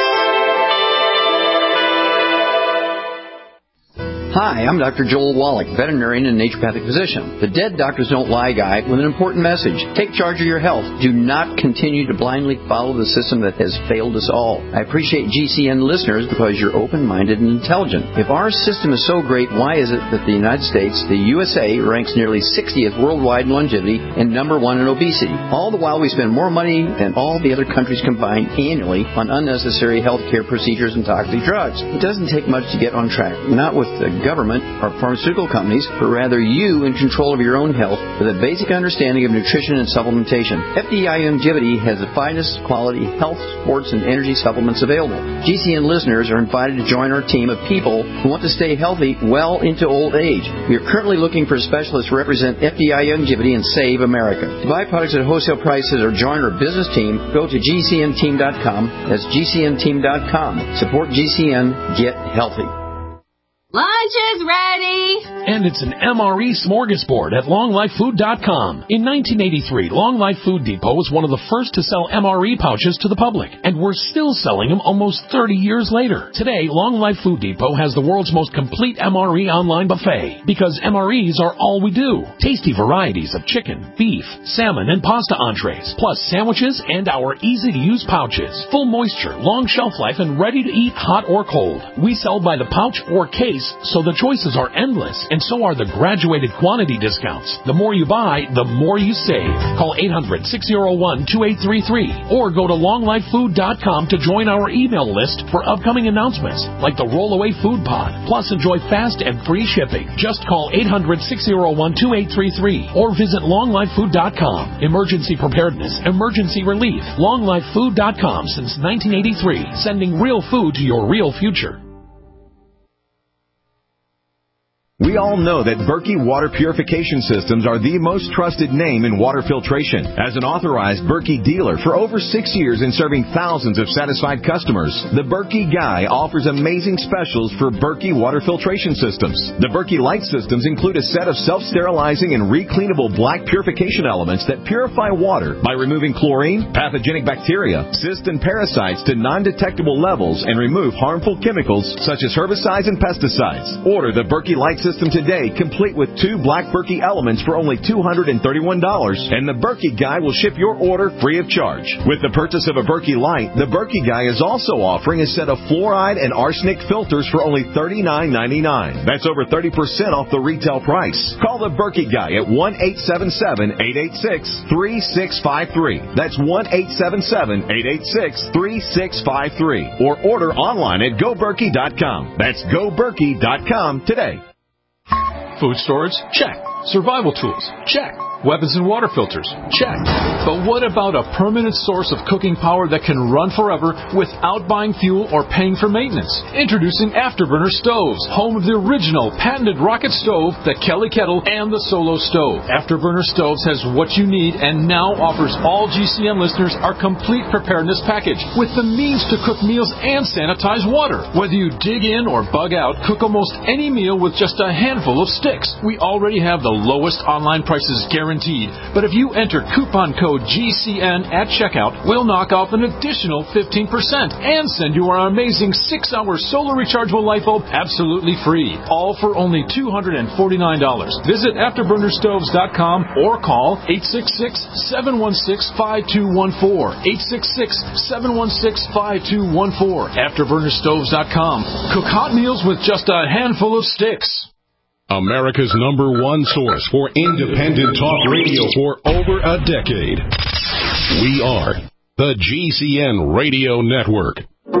Hi, I'm Dr. Joel Wallach, veterinarian and naturopathic physician. The Dead Doctors Don't Lie guy with an important message. Take charge of your health. Do not continue to blindly follow the system that has failed us all. I appreciate GCN listeners because you're open-minded and intelligent. If our system is so great, why is it that the United States, the USA, ranks nearly 60th worldwide in longevity and number 1 in obesity? All the while we spend more money than all the other countries combined annually on unnecessary healthcare procedures and toxic drugs. It doesn't take much to get on track. Not with the government or pharmaceutical companies, but rather you in control of your own health with a basic understanding of nutrition and supplementation. FDI Longevity has the finest quality health, sports, and energy supplements available. GCN listeners are invited to join our team of people who want to stay healthy well into old age. We are currently looking for specialists to represent FDI Longevity and Save America. To buy products at wholesale prices or join our business team, go to GCNteam.com. That's GCNteam.com. Support GCN. Get healthy. Lunch is ready! And it's an MRE smorgasbord at LongLifeFood.com. In 1983, Long Life Food Depot was one of the first to sell MRE pouches to the public, and we're still selling them almost 30 years later. Today, Long Life Food Depot has the world's most complete MRE online buffet, because MREs are all we do. Tasty varieties of chicken, beef, salmon, and pasta entrees, plus sandwiches and our easy-to-use pouches. Full moisture, long shelf life, and ready to eat hot or cold. We sell by the pouch or case, so the choices are endless, and so are the graduated quantity discounts. The more you buy, the more you save. Call 800-601-2833 or go to longlifefood.com to join our email list for upcoming announcements like the Rollaway Food Pod. Plus, enjoy fast and free shipping. Just call 800-601-2833 or visit longlifefood.com. Emergency preparedness, emergency relief. longlifefood.com since 1983, sending real food to your real future. We all know that Berkey Water Purification Systems are the most trusted name in water filtration. As an authorized Berkey dealer for over 6 years and serving thousands of satisfied customers, the Berkey Guy offers amazing specials for Berkey Water Filtration Systems. The Berkey Light Systems include a set of self-sterilizing and recleanable black purification elements that purify water by removing chlorine, pathogenic bacteria, cysts, and parasites to non-detectable levels and remove harmful chemicals such as herbicides and pesticides. Order the Berkey Light System today, complete with 2 black Berkey elements for only $231, and the Berkey Guy will ship your order free of charge. With the purchase of a Berkey Light, the Berkey Guy is also offering a set of fluoride and arsenic filters for only $39.99. That's over 30% off the retail price. Call the Berkey Guy at 1-877-886-3653. That's 1-877-886-3653. Or order online at GoBerkey.com. That's GoBerkey.com today. Food storage? Check. Survival tools? Check. Weapons and water filters? Check. But what about a permanent source of cooking power that can run forever without buying fuel or paying for maintenance? Introducing Afterburner Stoves, home of the original patented rocket stove, the Kelly Kettle, and the Solo Stove. Afterburner Stoves has what you need and now offers all GCN listeners our complete preparedness package with the means to cook meals and sanitize water. Whether you dig in or bug out, cook almost any meal with just a handful of sticks. We already have the lowest online prices guaranteed, but if you enter coupon code GCN at checkout, we'll knock off an additional 15% and send you our amazing 6-hour solar rechargeable light bulb absolutely free, all for only $249. Visit AfterburnerStoves.com or call 866-716-5214. 866-716-5214. AfterburnerStoves.com. Cook hot meals with just a handful of sticks. America's #1 source for independent talk radio for over a decade. We are the GCN Radio Network.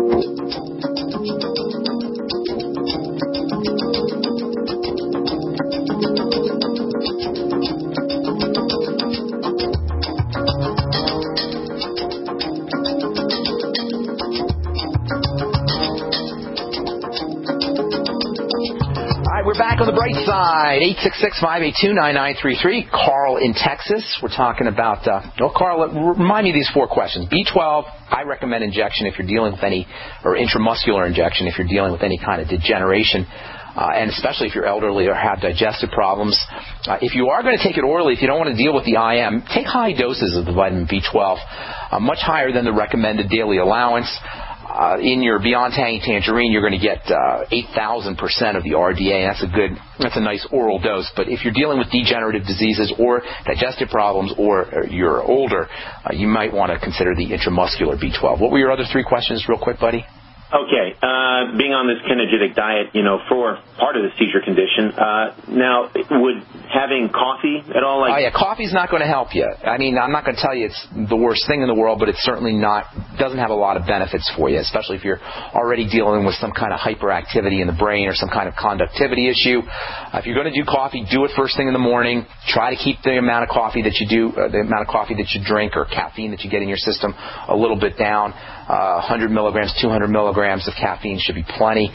We're back on the bright side. 866-582-9933. Carl in Texas. We're talking about, Carl, remind me of these 4 questions. B12, I recommend injection if you're dealing with any, or intramuscular injection if you're dealing with any kind of degeneration, and especially if you're elderly or have digestive problems. If you are going to take it orally, if you don't want to deal with the IM, take high doses of the vitamin B12, much higher than the recommended daily allowance. In your Beyond Tangy Tangerine, you're going to get 8,000% of the RDA, and that's a nice oral dose. But if you're dealing with degenerative diseases or digestive problems, or you're older, you might want to consider the intramuscular B12. What were your other 3 questions, real quick, buddy? Okay, being on this kinergic diet, for part of the seizure condition, now, would having coffee at all? Coffee's not going to help you. I mean, I'm not going to tell you it's the worst thing in the world, but it's certainly doesn't have a lot of benefits for you, especially if you're already dealing with some kind of hyperactivity in the brain or some kind of conductivity issue. If you're going to do coffee, do it first thing in the morning. Try to keep the amount of coffee that you drink, or caffeine that you get in your system a little bit down. 100 milligrams, 200 milligrams of caffeine should be plenty.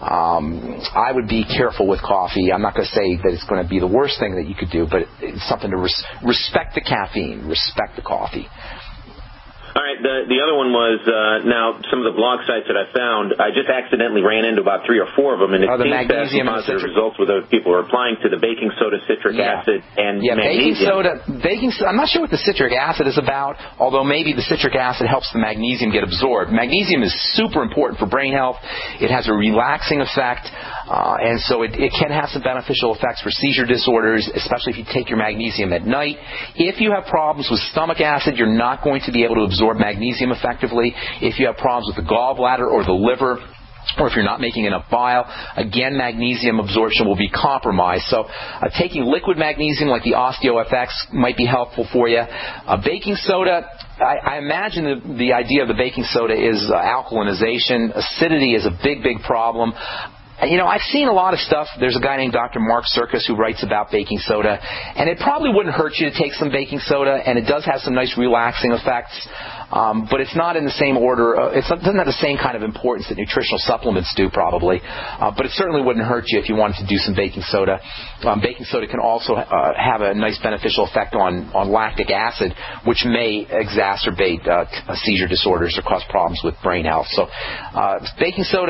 I would be careful with coffee. I'm not going to say that it's going to be the worst thing that you could do, but it's something to respect the caffeine, respect the coffee. All right, the other one was, now, some of the blog sites that I found, I just accidentally ran into about 3 or 4 of them, and it seems to have some positive results where those people are applying to the baking soda, citric acid, and magnesium. Baking soda, I'm not sure what the citric acid is about, although maybe the citric acid helps the magnesium get absorbed. Magnesium is super important for brain health. It has a relaxing effect, and so it can have some beneficial effects for seizure disorders, especially if you take your magnesium at night. If you have problems with stomach acid, you're not going to be able to absorb magnesium effectively. If you have problems with the gallbladder or the liver, or if you're not making enough bile, again, magnesium absorption will be compromised. So taking liquid magnesium like the OsteoFX might be helpful for you. Baking soda, I imagine the idea of the baking soda is alkalinization. Acidity is a big, big problem. I've seen a lot of stuff. There's a guy named Dr. Mark Circus who writes about baking soda, and it probably wouldn't hurt you to take some baking soda, and it does have some nice relaxing effects. but it's not in the same order. It doesn't have the same kind of importance that nutritional supplements do, probably. But it certainly wouldn't hurt you if you wanted to do some baking soda. Baking soda can also have a nice beneficial effect on lactic acid, which may exacerbate seizure disorders or cause problems with brain health. So baking soda,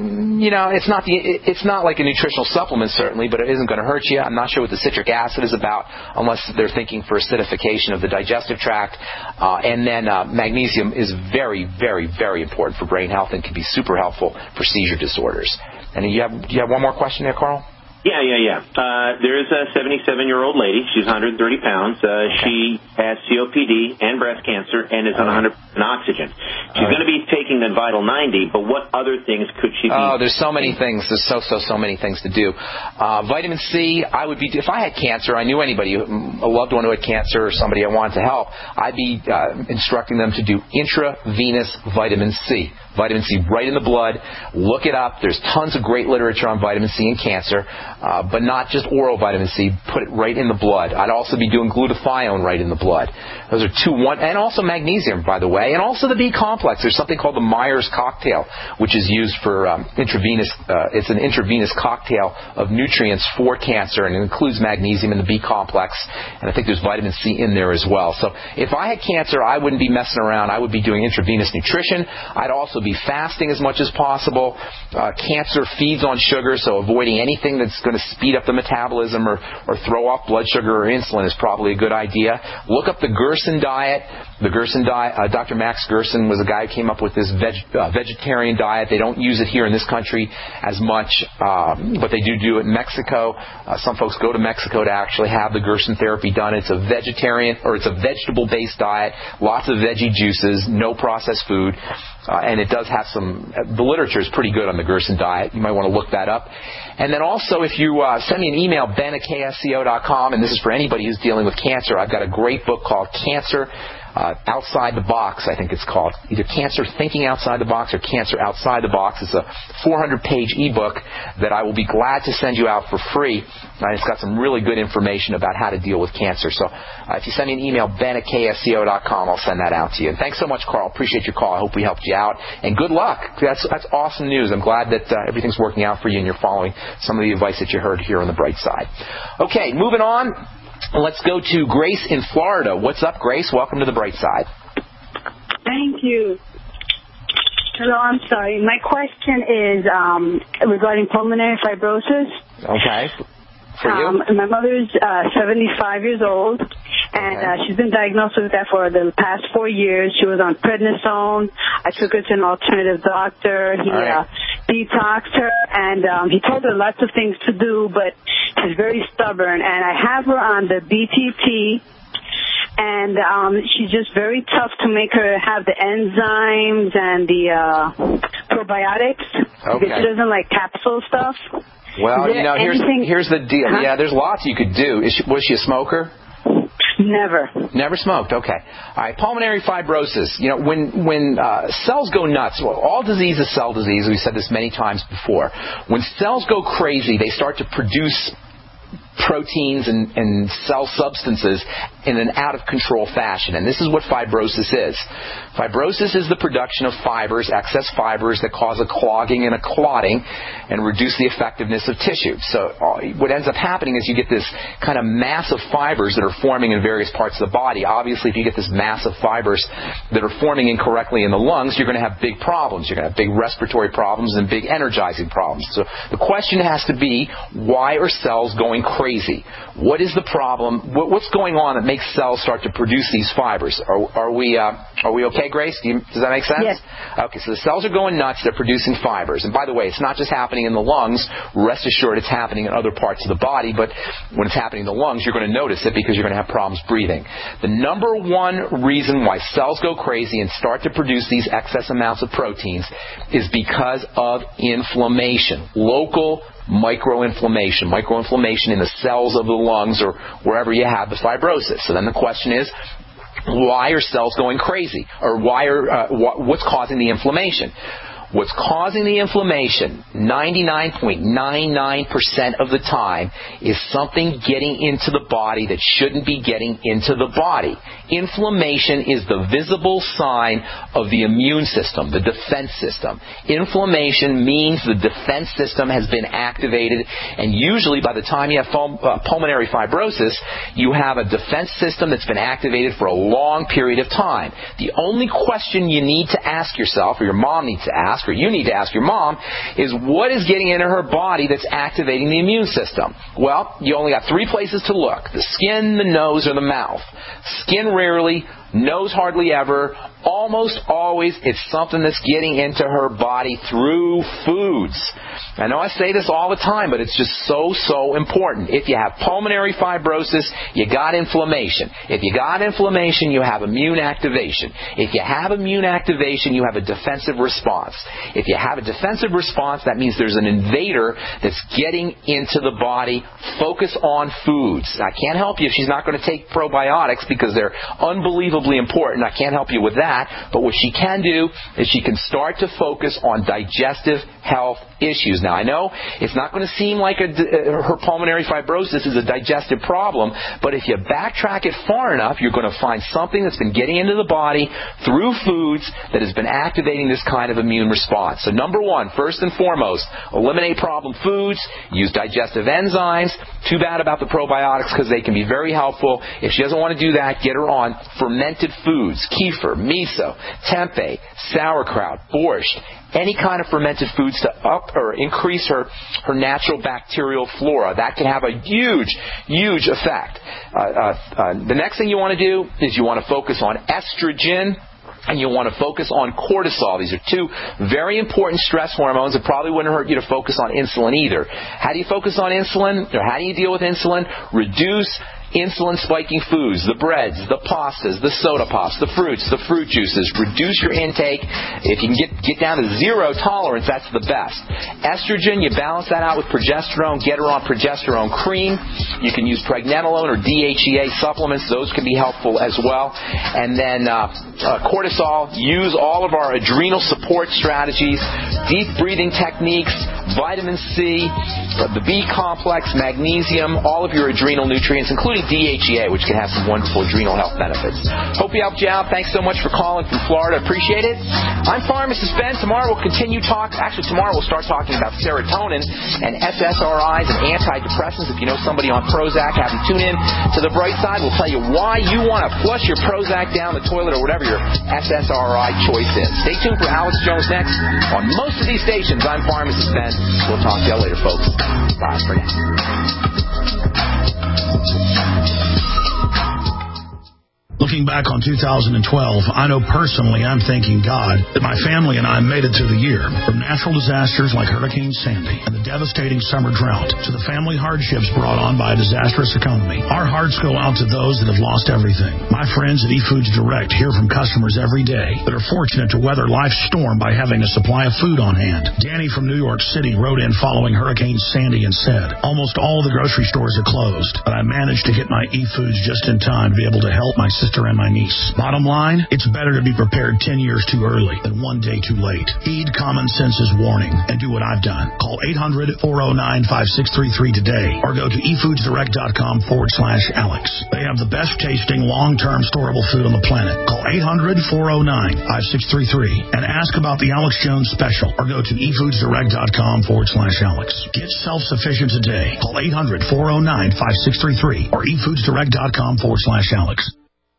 it's not like a nutritional supplement, certainly, but it isn't going to hurt you. I'm not sure what the citric acid is about, unless they're thinking for acidification of the digestive tract. And then magnesium is very, very, very important for brain health and can be super helpful for seizure disorders. And do you have one more question there, Carl? Yeah. There is a 77-year-old lady. She's 130 pounds. She has COPD and breast cancer and is on 100% oxygen. She's going to be taking the Vital 90, but what other things could she be? Oh, there's so many things. There's so many things to do. Vitamin C, if I had cancer, I knew anybody, a loved one who had cancer or somebody I wanted to help, I'd be instructing them to do intravenous vitamin C. Vitamin C right in the blood. Look it up. There's tons of great literature on vitamin C and cancer, but not just oral vitamin C. Put it right in the blood. I'd also be doing glutathione right in the blood. Those are and also magnesium, by the way, and also the B complex. There's something called the Myers cocktail, which is used for intravenous. It's an intravenous cocktail of nutrients for cancer, and it includes magnesium and the B complex, and I think there's vitamin C in there as well. So if I had cancer, I wouldn't be messing around. I would be doing intravenous nutrition. I'd also be fasting as much as possible. Cancer feeds on sugar, so avoiding anything that's going to speed up the metabolism or throw off blood sugar or insulin is probably a good idea. Look up the Gerson diet. The Gerson diet, Dr. Max Gerson was a guy who came up with this vegetarian diet. They don't use it here in this country as much, but they do it in Mexico. Some folks go to Mexico to actually have the Gerson therapy done. It's a vegetable-based diet, lots of veggie juices, no processed food. And it does have the literature is pretty good on the Gerson diet. You might want to look that up. And then also, if you send me an email, ben@ksco.com, and this is for anybody who's dealing with cancer, I've got a great book called Cancer Outside the Box, I think it's called. Either Cancer Thinking Outside the Box or Cancer Outside the Box. It's a 400-page ebook that I will be glad to send you out for free. It's got some really good information about how to deal with cancer. So if you send me an email, ben@ksco.com, I'll send that out to you. And thanks so much, Carl. Appreciate your call. I hope we helped you out. And good luck. That's awesome news. I'm glad that everything's working out for you and you're following some of the advice that you heard here on the bright side. Okay, moving on. Let's go to Grace in Florida. What's up, Grace? Welcome to the bright side. Thank you. Hello, I'm sorry. My question is regarding pulmonary fibrosis. Okay. For you? My mother's 75 years old, and she's been diagnosed with that for the past 4 years. She was on prednisone. I took her to an alternative doctor. He detoxed her, and he told her lots of things to do, but she's very stubborn. And I have her on the BTT, and she's just very tough to make her have the enzymes and the probiotics. Because she doesn't like capsule stuff. Well, here's the deal. Huh? Yeah, there's lots you could do. Was she a smoker? Never. Never smoked. Okay. All right. Pulmonary fibrosis. When cells go nuts, all disease is cell disease. We've said this many times before. When cells go crazy, they start to produce proteins and cell substances in an out-of-control fashion. And this is what fibrosis is. Fibrosis is the production of fibers, excess fibers, that cause a clogging and a clotting and reduce the effectiveness of tissue. So what ends up happening is you get this kind of mass of fibers that are forming in various parts of the body. Obviously, if you get this mass of fibers that are forming incorrectly in the lungs, you're going to have big problems. You're going to have big respiratory problems and big energizing problems. So the question has to be, why are cells going crazy? What is the problem? What's going on that makes cells start to produce these fibers? Are we okay, Grace? Does that make sense? Yes. Okay, so the cells are going nuts. They're producing fibers. And by the way, it's not just happening in the lungs. Rest assured it's happening in other parts of the body. But when it's happening in the lungs, you're going to notice it because you're going to have problems breathing. The number one reason why cells go crazy and start to produce these excess amounts of proteins is because of inflammation. Local microinflammation in the cells of the lungs or wherever you have the fibrosis. So then the question is, why are cells going crazy? Or what's causing the inflammation? What's causing the inflammation, 99.99% of the time, is something getting into the body that shouldn't be getting into the body. Inflammation is the visible sign of the immune system, the defense system. Inflammation means the defense system has been activated, and usually by the time you have pulmonary fibrosis, you have a defense system that's been activated for a long period of time. The only question you need to ask yourself, or your mom needs to ask, or you need to ask your mom, is what is getting into her body that's activating the immune system? Well, you only got 3 places to look: the skin, the nose, or the mouth. Skin rarely, nose hardly ever. Almost always it's something that's getting into her body through foods. I know I say this all the time, but it's just so important. If you have pulmonary fibrosis, you got inflammation. If you got inflammation, you have immune activation. If you have immune activation, you have a defensive response. If you have a defensive response, that means there's an invader that's getting into the body. Focus on foods. I can't help you if she's not going to take probiotics because they're unbelievably important. I can't help you with that. But what she can do is she can start to focus on digestive health issues. Now, I know it's not going to seem like her pulmonary fibrosis is a digestive problem, but if you backtrack it far enough, you're going to find something that's been getting into the body through foods that has been activating this kind of immune response. So number 1, first and foremost, eliminate problem foods, use digestive enzymes. Too bad about the probiotics because they can be very helpful. If she doesn't want to do that, get her on fermented foods, kefir, miso, tempeh, sauerkraut, borscht, any kind of fermented foods to up or increase her natural bacterial flora. That can have a huge effect. The next thing you want to do is you want to focus on estrogen, and you want to focus on cortisol. These are 2 very important stress hormones. It probably wouldn't hurt you to focus on insulin either. How do you focus on insulin, or how do you deal with insulin? Reduce insulin-spiking foods, the breads, the pastas, the soda pops, the fruits, the fruit juices. Reduce your intake. If you can get down to 0 tolerance, that's the best. Estrogen, you balance that out with progesterone. Get her on progesterone cream. You can use pregnenolone or DHEA supplements. Those can be helpful as well. And then cortisol, use all of our adrenal support strategies, deep breathing techniques, vitamin C, the B complex, magnesium, all of your adrenal nutrients, including DHEA, which can have some wonderful adrenal health benefits. Hope we helped you out. Thanks so much for calling from Florida. Appreciate it. I'm Pharmacist Ben. Tomorrow we'll continue tomorrow we'll start talking about serotonin and SSRIs and antidepressants. If you know somebody on Prozac, have them tune in to The Bright Side. We'll tell you why you want to flush your Prozac down the toilet or whatever your SSRI choice is. Stay tuned for Alex Jones next. On most of these stations, I'm Pharmacist Ben. We'll talk to you later, folks. Bye for now. Looking back on 2012, I know personally I'm thanking God that my family and I made it to the year. From natural disasters like Hurricane Sandy and the devastating summer drought to the family hardships brought on by a disastrous economy, our hearts go out to those that have lost everything. My friends at eFoods Direct hear from customers every day that are fortunate to weather life's storm by having a supply of food on hand. Danny from New York City wrote in following Hurricane Sandy and said, "Almost all the grocery stores are closed, but I managed to get my eFoods just in time to be able to help my sister and my niece. Bottom line, it's better to be prepared 10 years too early than one day too late. Heed common sense's warning and do what I've done. Call 800-409-5633 today or go to efoodsdirect.com/Alex. They have the best tasting long-term storable food on the planet. Call 800-409-5633 and ask about the Alex Jones special or go to efoodsdirect.com/Alex. Get self-sufficient today. Call 800-409-5633 or efoodsdirect.com/Alex.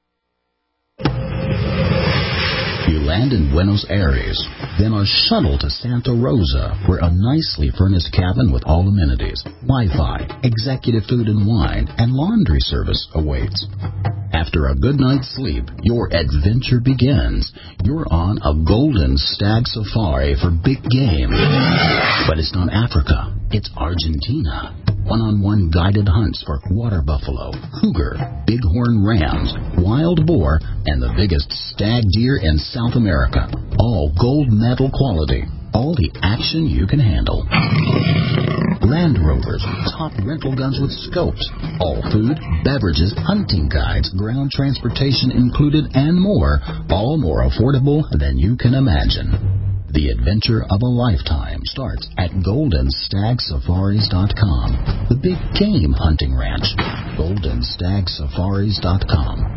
You land in Buenos Aires, then are shuttled to Santa Rosa, where a nicely furnished cabin with all amenities, Wi-Fi, executive food and wine, and laundry service awaits. After a good night's sleep, your adventure begins. You're on a golden stag safari for big game. But it's not Africa, it's Argentina. One-on-one guided hunts for water buffalo, cougar, bighorn rams, wild boar, and the biggest stag deer in South America. All gold medal quality. All the action you can handle. Land Rovers, top rental guns with scopes. All food, beverages, hunting guides, ground transportation included, and more. All more affordable than you can imagine. The adventure of a lifetime starts at GoldenStagSafaris.com. The big game hunting ranch. GoldenStagSafaris.com.